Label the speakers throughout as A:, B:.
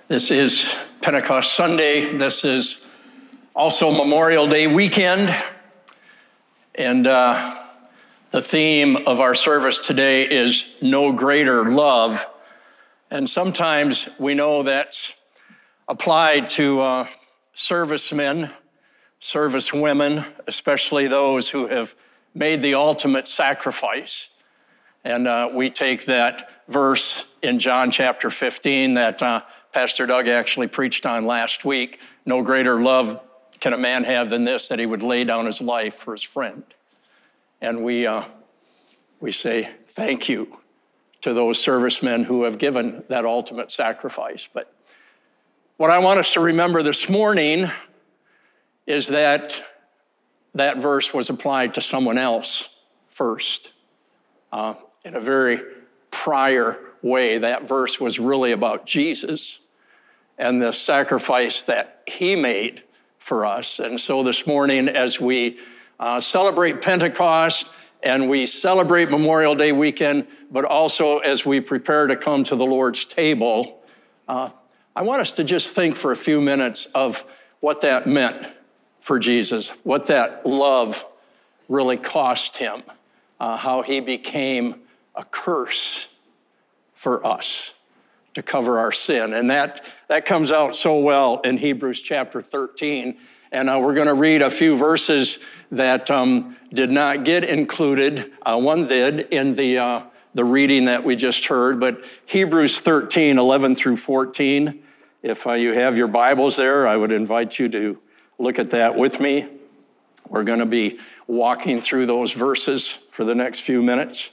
A: This is Pentecost Sunday. This is also Memorial Day weekend. And the theme of our service today is No Greater Love. And sometimes we know that's applied to servicemen, servicewomen, especially those who have made the ultimate sacrifice. And we take that verse in John chapter 15 that Pastor Doug actually preached on last week. No greater love can a man have than this, that he would lay down his life for his friend. And we say thank you to those servicemen who have given that ultimate sacrifice. But what I want us to remember this morning is that that verse was applied to someone else first. In a very prior way, that verse was really about Jesus and the sacrifice that he made for us. And so this morning, as we celebrate Pentecost and we celebrate Memorial Day weekend, but also as we prepare to come to the Lord's table, I want us to just think for a few minutes of what that meant for Jesus, what that love really cost him, how he became a curse for us to cover our sin. And that comes out so well in Hebrews chapter 13. And we're going to read a few verses that did not get included. One did in the reading that we just heard, but Hebrews 13, 11 through 14. If you have your Bibles there, I would invite you to look at that with me. We're going to be walking through those verses for the next few minutes.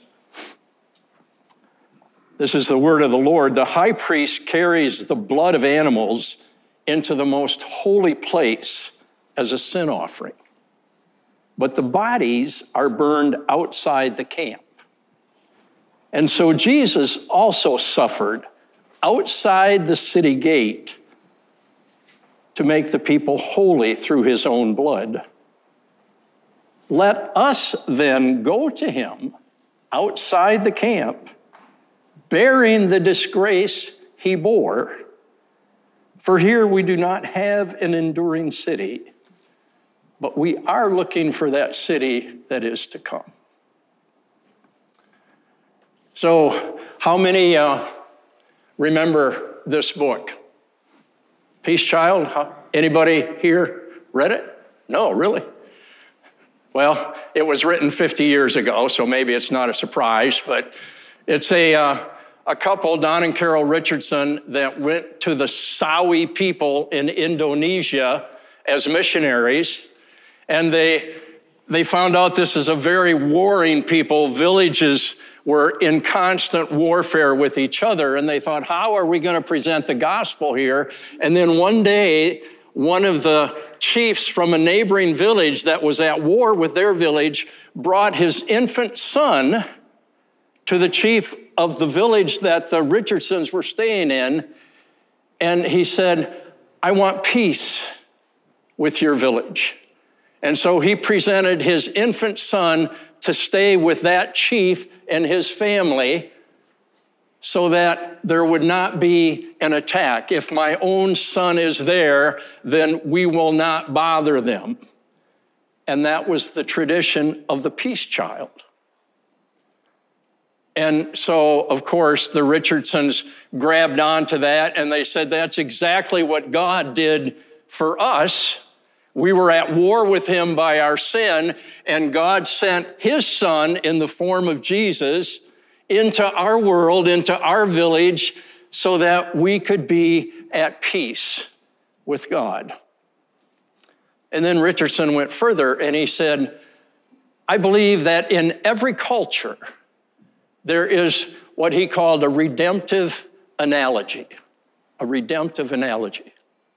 A: This is the word of the Lord. The high priest carries the blood of animals into the most holy place as a sin offering. But the bodies are burned outside the camp. And so Jesus also suffered outside the city gate to make the people holy through his own blood. Let us then go to him outside the camp, bearing the disgrace he bore. For here we do not have an enduring city, but we are looking for that city that is to come. So, how many remember this book? Peace Child? Anybody here read it? No, really? Well, it was written 50 years ago, so maybe it's not a surprise, but it's a couple, Don and Carol Richardson, that went to the Sawi people in Indonesia as missionaries, and they found out this is a very warring people. Villages were in constant warfare with each other, and they thought, how are we going to present the gospel here? And then one day, one of the chiefs from a neighboring village that was at war with their village brought his infant son to the chief of the village that the Richardsons were staying in, and he said, I want peace with your village. And so he presented his infant son to stay with that chief and his family so that there would not be an attack. If my own son is there, then we will not bother them. And that was the tradition of the peace child. And so, of course, the Richardsons grabbed onto that, and they said, that's exactly what God did for us. We were at war with him by our sin, and God sent his son in the form of Jesus into our world, into our village, so that we could be at peace with God. And then Richardson went further, and he said, I believe that in every culture, there is what he called a redemptive analogy. A redemptive analogy.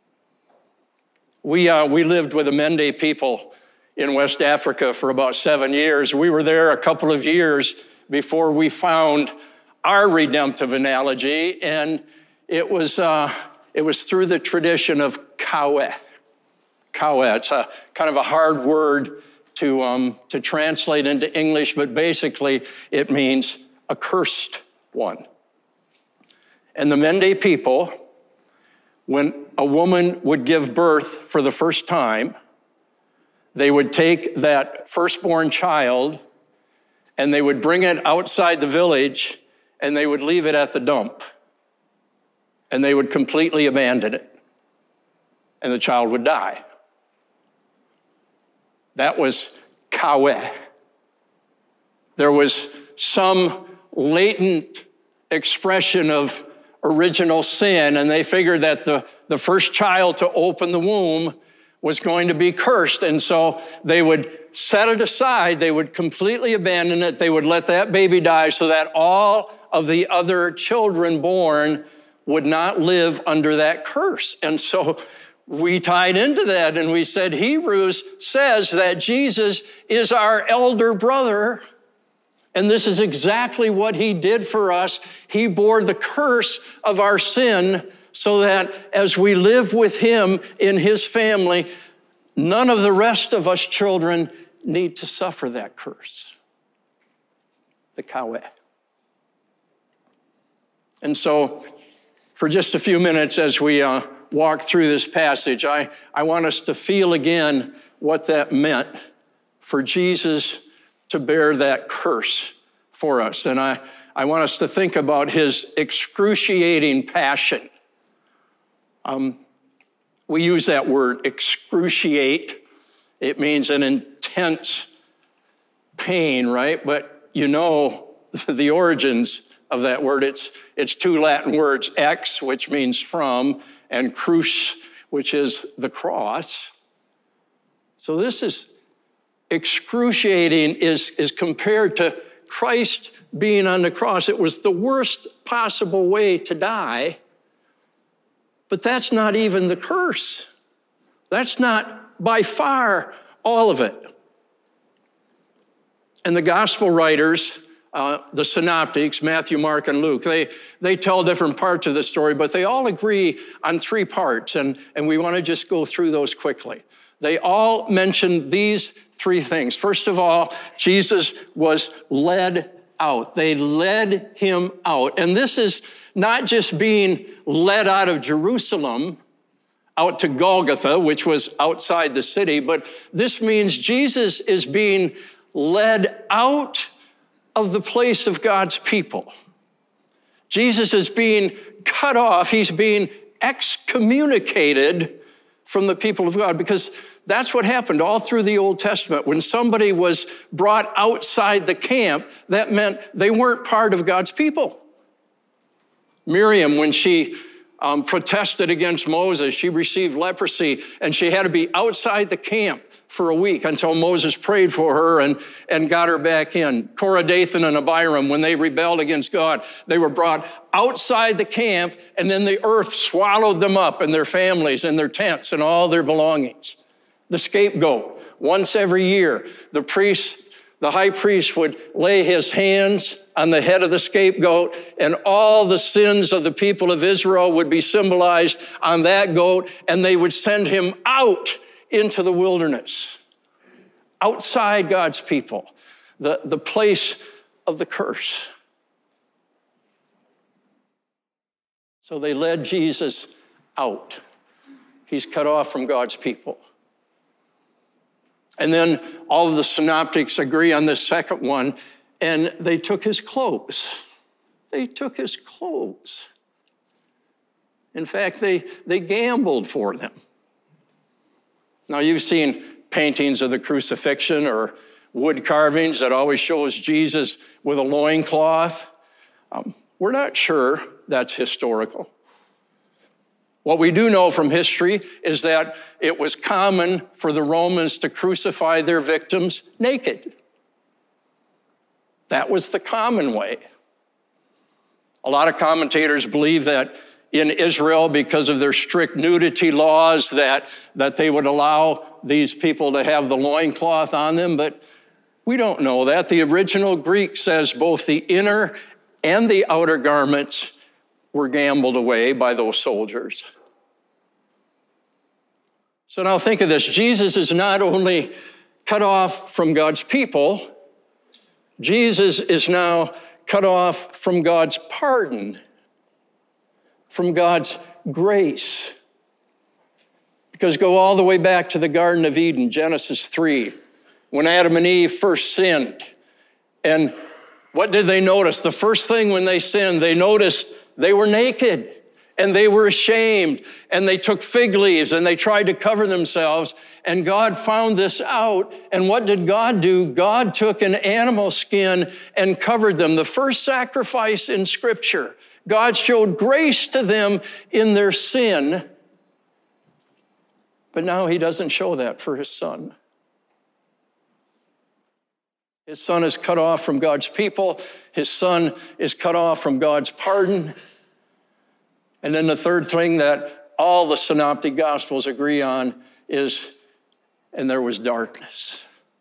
A: We lived with the Mende people in West Africa for about 7 years. We were there a couple of years before we found our redemptive analogy, and it was through the tradition of Kawe. Kawe, it's a kind of a hard word to translate into English, but basically it means accursed one. And the Mende people when a woman would give birth for the first time, they would take that firstborn child and they would bring it outside the village and they would leave it at the dump. And they would completely abandon it. And the child would die. That was kaweh. There was some latent expression of original sin, and they figured that the first child to open the womb was going to be cursed. And so they would set it aside, they would completely abandon it, they would let that baby die so that all of the other children born would not live under that curse. And so we tied into that and we said, Hebrews says that Jesus is our elder brother. And this is exactly what he did for us. He bore the curse of our sin so that as we live with him in his family, none of the rest of us children need to suffer that curse. The kaweh. And so for just a few minutes as we walk through this passage, I want us to feel again what that meant for Jesus to bear that curse for us. And I want us to think about his excruciating passion. We use that word, excruciate. It means an intense pain, right? But you know the origins of that word. It's two Latin words, ex, which means from, and cruce, which is the cross. So this is excruciating is compared to Christ being on the cross. It was the worst possible way to die, but that's not even the curse. That's not by far all of it. And the gospel writers, the synoptics, Matthew, Mark, and Luke, they tell different parts of the story, but they all agree on three parts, and we want to just go through those quickly. They all mention these three things. First of all, Jesus was led out. They led him out. And this is not just being led out of Jerusalem, out to Golgotha, which was outside the city, but this means Jesus is being led out of the place of God's people. Jesus is being cut off. He's being excommunicated from the people of God, because that's what happened all through the Old Testament. When somebody was brought outside the camp, that meant they weren't part of God's people. Miriam, when she protested against Moses, she received leprosy, and she had to be outside the camp for a week until Moses prayed for her and got her back in. Korah, Dathan, and Abiram, when they rebelled against God, they were brought outside the camp, and then the earth swallowed them up and their families and their tents and all their belongings. The scapegoat, once every year, the high priest would lay his hands on the head of the scapegoat, and all the sins of the people of Israel would be symbolized on that goat, and they would send him out into the wilderness, outside God's people, the place of the curse. So they led Jesus out. He's cut off from God's people. And then all of the synoptics agree on this second one, and they took his clothes. They took his clothes. In fact, they gambled for them. Now, you've seen paintings of the crucifixion or wood carvings that always shows Jesus with a loincloth. We're not sure that's historical. What we do know from history is that it was common for the Romans to crucify their victims naked. That was the common way. A lot of commentators believe that in Israel, because of their strict nudity laws, that they would allow these people to have the loincloth on them, but we don't know that. The original Greek says both the inner and the outer garments were gambled away by those soldiers. So now think of this. Jesus is not only cut off from God's people, Jesus is now cut off from God's pardon, from God's grace. Because go all the way back to the Garden of Eden, Genesis 3, when Adam and Eve first sinned. And what did they notice? The first thing when they sinned, they noticed they were naked and they were ashamed, and they took fig leaves and they tried to cover themselves. And God found this out. And what did God do? God took an animal skin and covered them. The first sacrifice in Scripture. God showed grace to them in their sin. But now he doesn't show that for his son. His son is cut off from God's people. His son is cut off from God's pardon. And then the third thing that all the synoptic gospels agree on is, and there was darkness.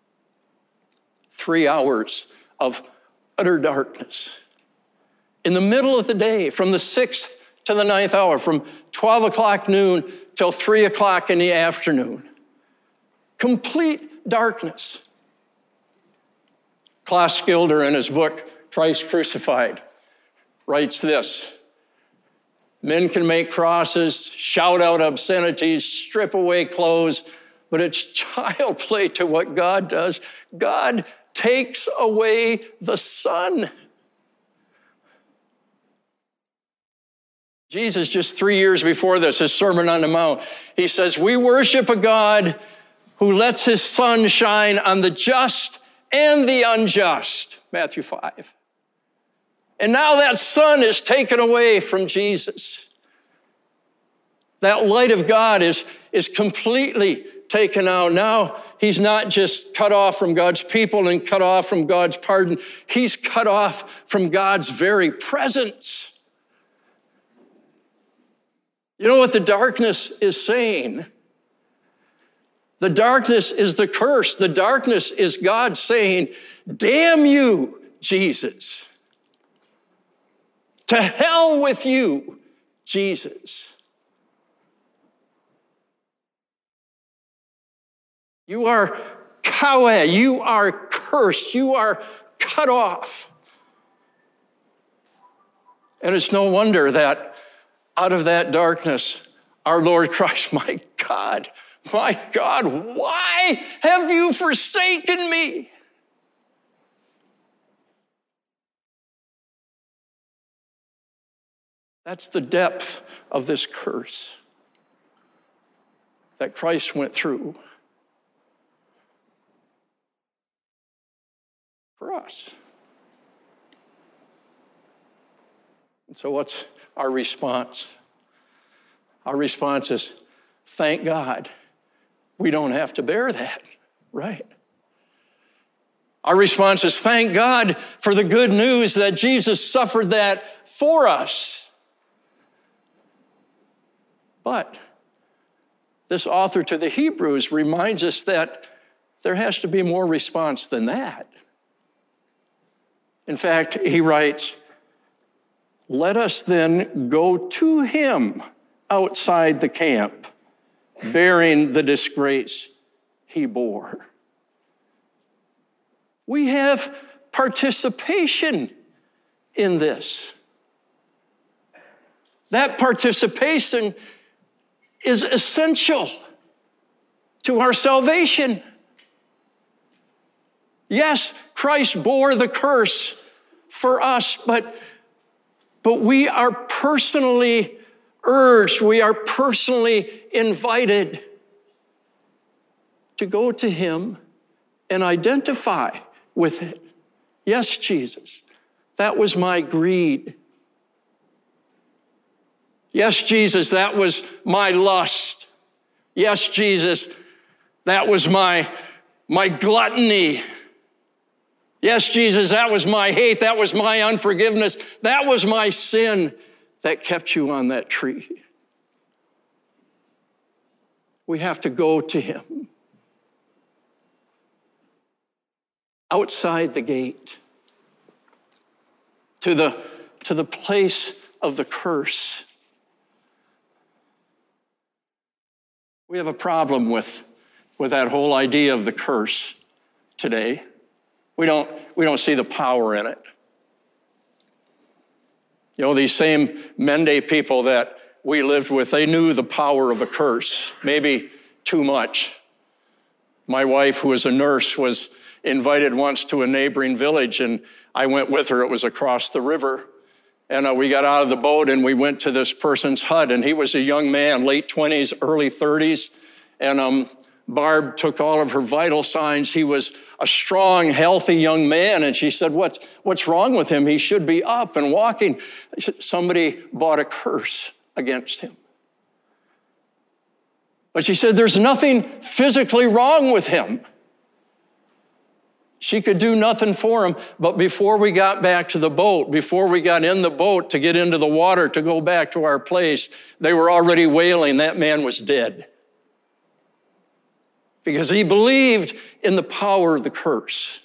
A: 3 hours of utter darkness. In the middle of the day, from the 6th to the 9th hour, from 12 o'clock noon till 3 o'clock in the afternoon. Complete darkness. Klaus Schilder, in his book, Christ Crucified, writes this: men can make crosses, shout out obscenities, strip away clothes, but it's child play to what God does. God takes away the Son. Jesus, just 3 years before this, his Sermon on the Mount, he says, we worship a God who lets his sun shine on the just and the unjust, Matthew 5. And now that sun is taken away from Jesus. That light of God is completely taken out. Now he's not just cut off from God's people and cut off from God's pardon. He's cut off from God's very presence. You know what the darkness is saying? The darkness is the curse. The darkness is God saying, damn you, Jesus. To hell with you, Jesus. You are kawe, you are cursed, you are cut off. And it's no wonder that out of that darkness, our Lord Christ, my God, why have you forsaken me? That's the depth of this curse that Christ went through for us. And so what's our response? Our response is, thank God we don't have to bear that, right? Our response is, thank God for the good news that Jesus suffered that for us. But this author to the Hebrews reminds us that there has to be more response than that. In fact, he writes, let us then go to him outside the camp, bearing the disgrace he bore. We have participation in this. That participation is essential to our salvation. Yes, Christ bore the curse for us, but we are personally urged, we are personally invited to go to him and identify with it. Yes, Jesus, that was my greed. Yes, Jesus, that was my lust. Yes, Jesus, that was my gluttony. Yes, Jesus, that was my hate. That was my unforgiveness. That was my sin that kept you on that tree. We have to go to him outside the gate to the place of the curse. We have a problem with that whole idea of the curse today. We don't see the power in it. You know, these same Mende people that we lived with, they knew the power of a curse, maybe too much. My wife, who was a nurse, was invited once to a neighboring village, and I went with her. It was across the river. And we got out of the boat, and we went to this person's hut, and he was a young man, late 20s, early 30s. And Barb took all of her vital signs. He was a strong, healthy young man. And she said, what's wrong with him? He should be up and walking. Somebody bought a curse against him. But she said, there's nothing physically wrong with him. She could do nothing for him. But before we got back to the boat, before we got in the boat to get into the water to go back to our place, they were already wailing that man was dead. Because he believed in the power of the curse.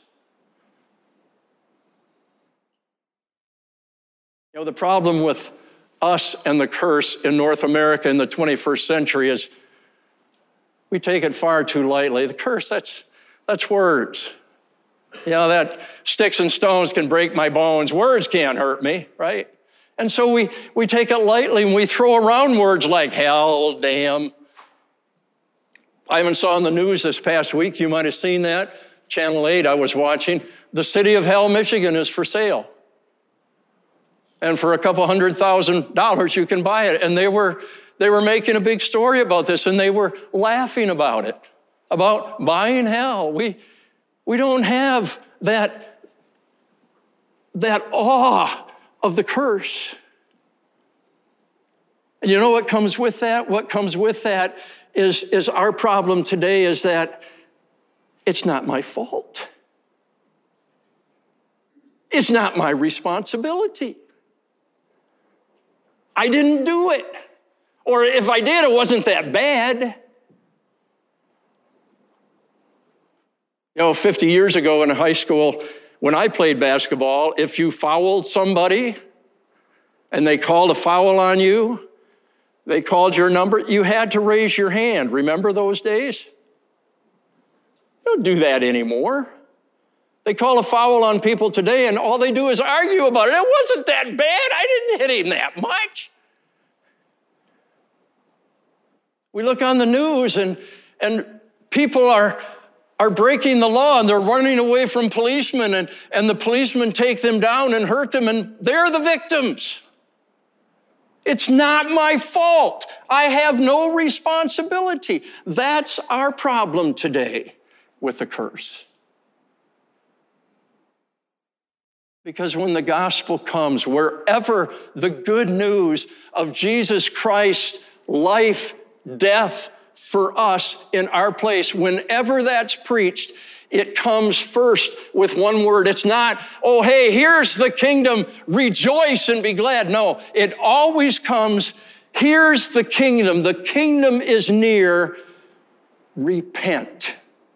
A: You know, the problem with us and the curse in North America in the 21st century is we take it far too lightly. The curse, that's words. You know, that sticks and stones can break my bones. Words can't hurt me, right? And so we take it lightly and we throw around words like hell, damn. I even saw in the news this past week, you might have seen that, Channel 8 I was watching, the city of Hell, Michigan is for sale. And for a couple $100,000, you can buy it. And they were making a big story about this, and they were laughing about it, about buying hell. We don't have that awe of the curse. And you know what comes with that? What comes with that is our problem today is that it's not my fault. It's not my responsibility. I didn't do it. Or if I did, it wasn't that bad. You know, 50 years ago in high school, when I played basketball, if you fouled somebody and they called a foul on you, they called your number, you had to raise your hand. Remember those days? You don't do that anymore. They call a foul on people today, and all they do is argue about it. It wasn't that bad. I didn't hit him that much. We look on the news, and people are breaking the law, and they're running away from policemen, and the policemen take them down and hurt them, and they're the victims. It's not my fault. I have no responsibility. That's our problem today with the curse. Because when the gospel comes, wherever the good news of Jesus Christ's life, death for us in our place, whenever that's preached, it comes first with one word. It's not, oh, hey, here's the kingdom, rejoice and be glad. No, it always comes, here's the kingdom is near, repent.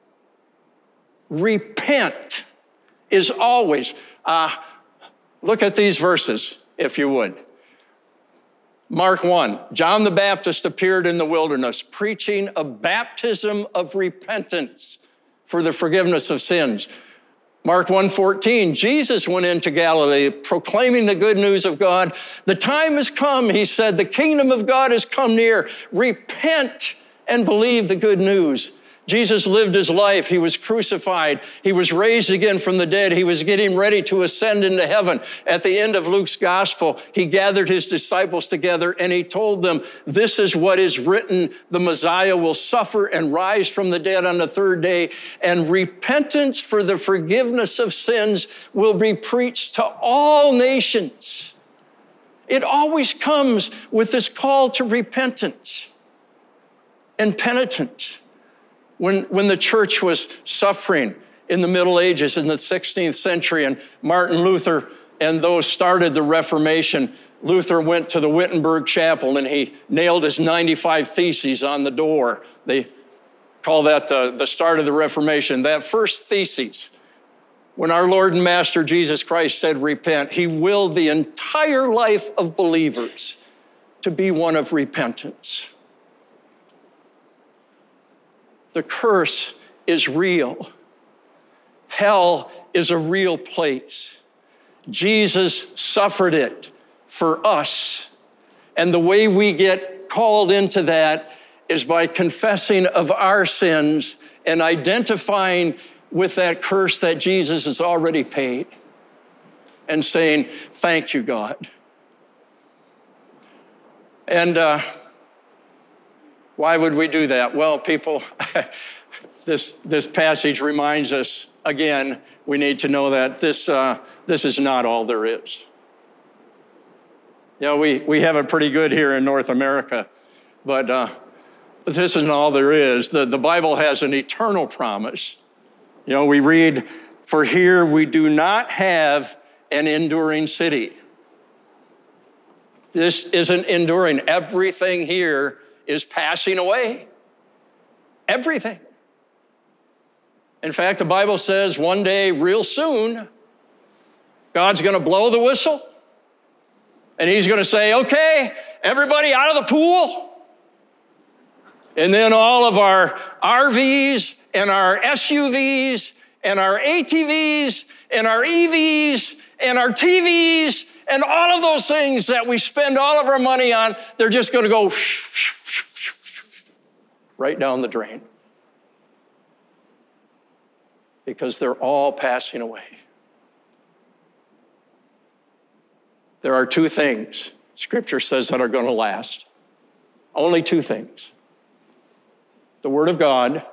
A: Repent is always, look at these verses, if you would. Mark 1, John the Baptist appeared in the wilderness, preaching a baptism of repentance for the forgiveness of sins. Mark 1:14, Jesus went into Galilee proclaiming the good news of God. The time has come, he said, the kingdom of God has come near. Repent and believe the good news. Jesus lived his life. He was crucified. He was raised again from the dead. He was getting ready to ascend into heaven. At the end of Luke's gospel, he gathered his disciples together and he told them, this is what is written. The Messiah will suffer and rise from the dead on the third day, and repentance for the forgiveness of sins will be preached to all nations. It always comes with this call to repentance and penitence. When the church was suffering in the Middle Ages in the 16th century, and Martin Luther and those started the Reformation, Luther went to the Wittenberg Chapel and he nailed his 95 Theses on the door. They call that the start of the Reformation. That first thesis, when our Lord and Master Jesus Christ said repent, he willed the entire life of believers to be one of repentance. The curse is real. Hell is a real place. Jesus suffered it for us. And the way we get called into that is by confessing of our sins and identifying with that curse that Jesus has already paid and saying, thank you, God. And why would we do that? Well, people, this passage reminds us, again, we need to know that this is not all there is. You know, we have it pretty good here in North America, but this isn't all there is. The Bible has an eternal promise. You know, we read, for here we do not have an enduring city. This isn't enduring. Everything here is passing away. Everything. In fact, the Bible says one day, real soon, God's going to blow the whistle, and he's going to say, okay, everybody out of the pool. And then all of our RVs and our SUVs and our ATVs and our EVs and our TVs and all of those things that we spend all of our money on, they're just going to go right down the drain. Because they're all passing away. There are two things Scripture says that are going to last. Only two things. The Word of God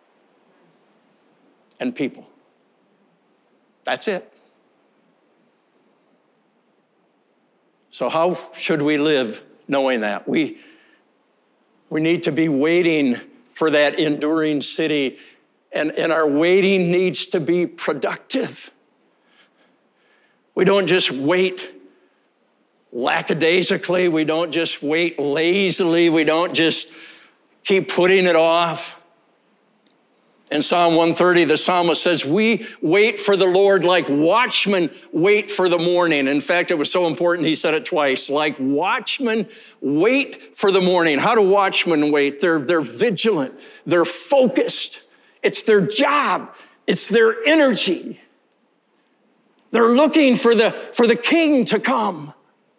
A: and people. That's it. So how should we live knowing that? We need to be waiting for that enduring city, and our waiting needs to be productive. We don't just wait lackadaisically. We don't just wait lazily. We don't just keep putting it off. In Psalm 130, the psalmist says, we wait for the Lord like watchmen wait for the morning. In fact, it was so important, he said it twice, like watchmen wait for the morning. How do watchmen wait? They're vigilant. They're focused. It's their job. It's their energy. They're looking for the king to come.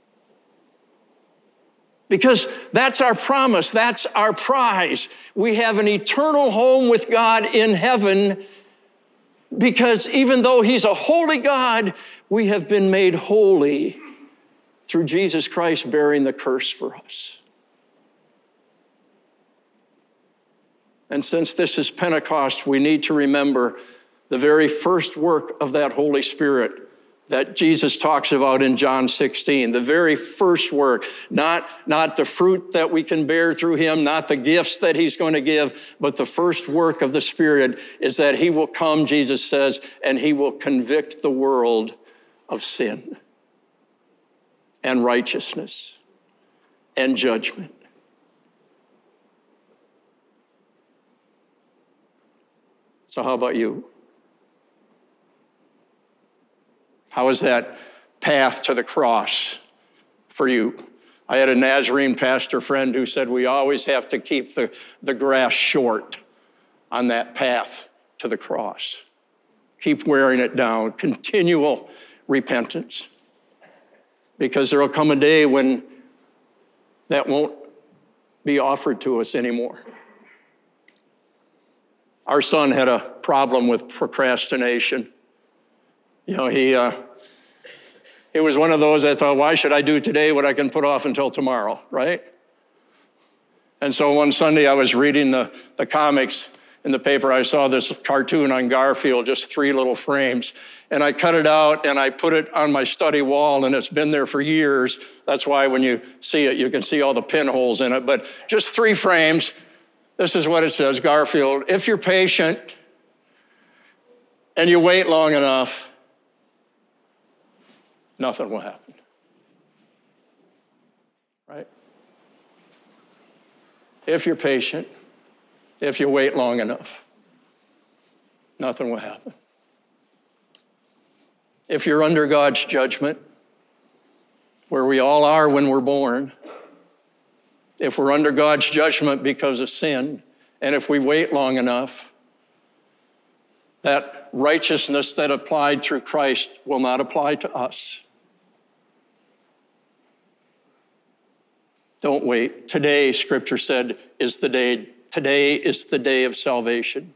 A: Because that's our promise, that's our prize. We have an eternal home with God in heaven, because even though he's a holy God, we have been made holy through Jesus Christ bearing the curse for us. And since this is Pentecost, we need to remember the very first work of that Holy Spirit that Jesus talks about in John 16, the very first work, not the fruit that we can bear through him, not the gifts that he's going to give, but the first work of the Spirit is that he will come, Jesus says, and he will convict the world of sin and righteousness and judgment. So how about you? How is that path to the cross for you? I had a Nazarene pastor friend who said we always have to keep the grass short on that path to the cross. Keep wearing it down, continual repentance. Because there will come a day when that won't be offered to us anymore. Our son had a problem with procrastination. You know, he was one of those that thought, why should I do today what I can put off until tomorrow, right? And so one Sunday I was reading the comics in the paper. I saw this cartoon on Garfield, just 3 little frames. And I cut it out and I put it on my study wall, and it's been there for years. That's why when you see it, you can see all the pinholes in it. But just 3 frames. This is what it says, Garfield, if you're patient and you wait long enough, nothing will happen, right? If you're patient, if you wait long enough, nothing will happen. If you're under God's judgment, where we all are when we're born, if we're under God's judgment because of sin, and if we wait long enough, that righteousness that applied through Christ will not apply to us. Don't wait. Today, Scripture said, is the day. Today is the day of salvation.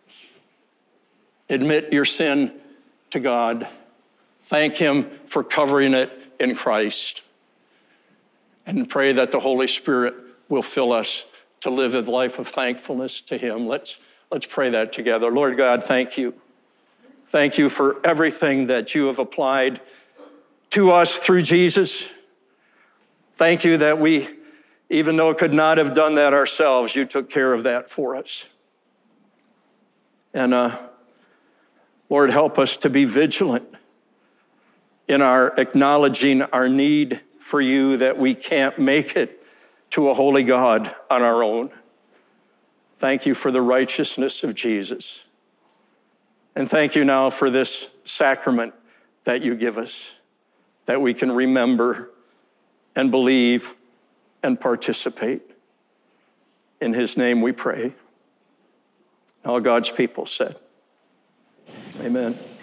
A: Admit your sin to God. Thank him for covering it in Christ. And pray that the Holy Spirit will fill us to live a life of thankfulness to him. Let's pray that together. Lord God, thank you. Thank you for everything that you have applied to us through Jesus. Thank you that we, even though could not have done that ourselves, you took care of that for us. And Lord, help us to be vigilant in our acknowledging our need for you, that we can't make it to a holy God on our own. Thank you for the righteousness of Jesus. And thank you now for this sacrament that you give us, that we can remember and believe and participate. In his name we pray. All God's people said, amen.